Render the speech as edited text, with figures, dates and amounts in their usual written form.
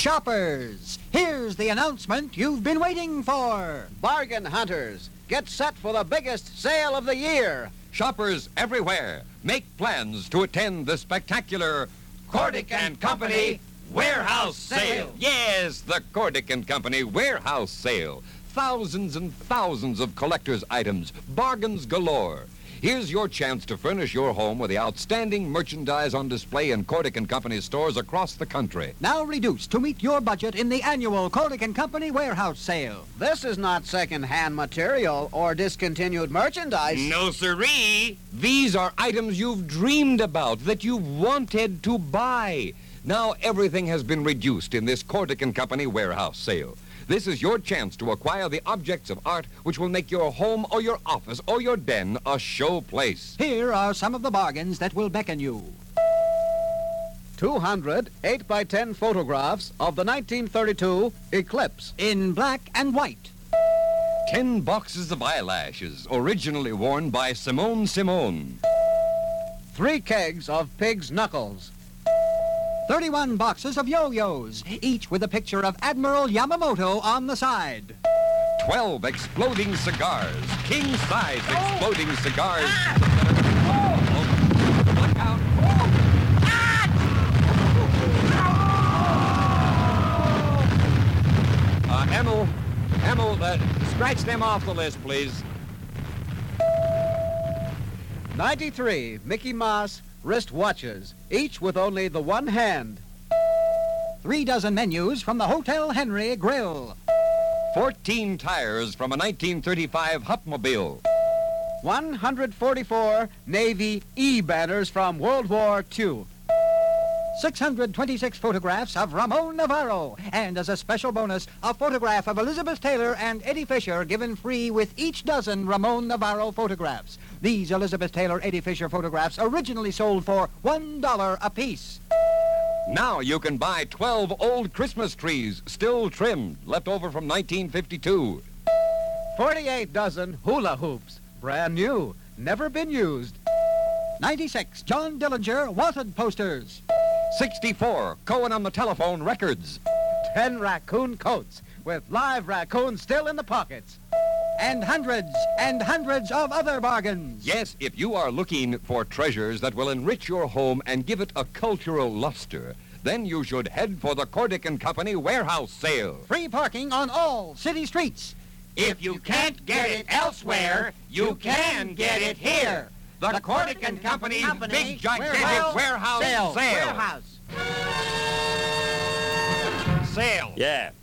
Shoppers, here's the announcement you've been waiting for. Bargain hunters, get set for the biggest sale of the year. Shoppers everywhere, make plans to attend the spectacular Cordic and Company Warehouse Sale. Yes, the Cordic and Company Warehouse Sale. Thousands and thousands of collector's items, bargains galore. Here's your chance to furnish your home with the outstanding merchandise on display in Cordic and Company stores across the country. Now reduced to meet your budget in the annual Cordic and Company Warehouse Sale. This is not second-hand material or discontinued merchandise. No, sirree. These are items you've dreamed about, that you've wanted to buy. Now everything has been reduced in this Cordic and Company Warehouse Sale. This is your chance to acquire the objects of art which will make your home or your office or your den a show place. Here are some of the bargains that will beckon you. 200 8x10 photographs of the 1932 Eclipse. In black and white. 10 boxes of eyelashes, originally worn by Simone. 3 kegs of pig's knuckles. 31 boxes of yo-yos, each with a picture of Admiral Yamamoto on the side. 12 exploding cigars, king-size exploding cigars. Look out. Emil, scratch them off the list, please. 93 Mickey Mouse wrist watches, each with only the one hand. 3 dozen menus from the Hotel Henry Grill. 14 tires from a 1935 Hupmobile. 144 Navy E banners from World War II. 626 photographs of Ramon Navarro, and as a special bonus, a photograph of Elizabeth Taylor and Eddie Fisher given free with each dozen Ramon Navarro photographs. These Elizabeth Taylor Eddie Fisher photographs originally sold for $1 apiece. Now you can buy 12 old Christmas trees, still trimmed, left over from 1952. 48 dozen hula hoops, brand new, never been used. 96 John Dillinger wanted posters. 64 Cohen on the Telephone records. 10 raccoon coats with live raccoons still in the pockets. And hundreds of other bargains. Yes, if you are looking for treasures that will enrich your home and give it a cultural luster, then you should head for the Cordic and Company Warehouse Sale. Free parking on all city streets. If you can't get it elsewhere, you can get it here. The Cordic and Company's big, gigantic warehouse sale. Warehouse. Sale. Yeah.